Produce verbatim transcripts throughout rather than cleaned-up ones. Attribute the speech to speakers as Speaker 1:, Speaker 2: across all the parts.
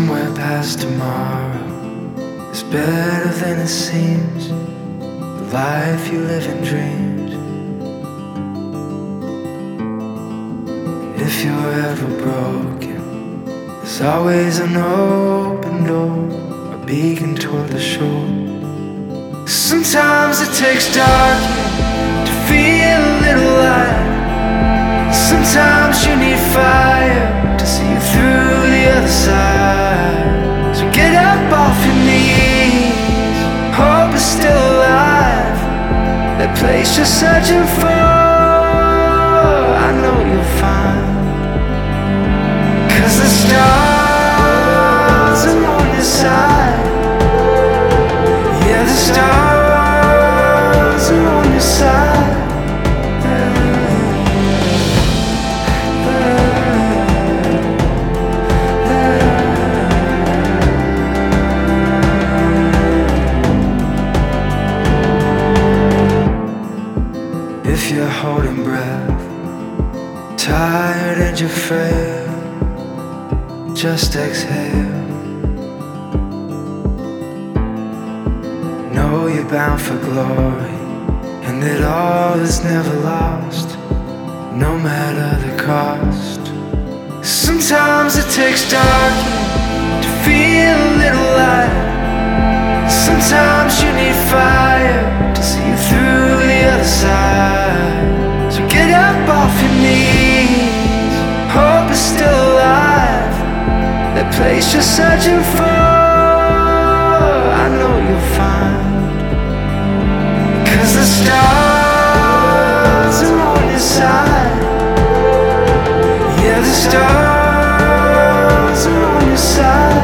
Speaker 1: somewhere past tomorrow is better than it seems. The life you live in dreams. If you're ever broken, there's always an open door, a beacon toward the shore. Sometimes it takes dark to feel a little light. Sometimes you need fire to see you through the other side. So get up off your knees, hope is still alive. That place you're searching for, I know you'll find. 'Cause the stars are on your side. Yeah, the stars are on your side. If you're holding breath, tired and you fail, just exhale. Know you're bound for glory, and that all is never lost, no matter the cost. Sometimes it takes darkness to feel a little light. Sometimes you need fire to see you through the other side. So get up off your knees, hope is still alive. That place you're searching for, I know you'll find. 'Cause the stars are on your side. Yeah, the stars are on your side.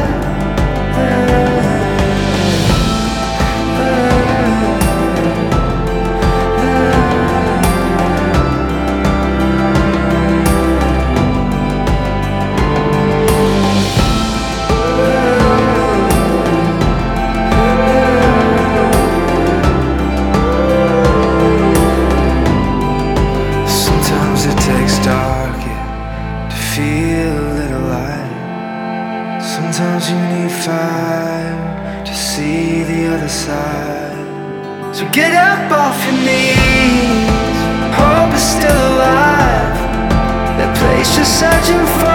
Speaker 1: Sometimes you need fire to see the other side. So get up off your knees, hope is still alive. That place you're searching for,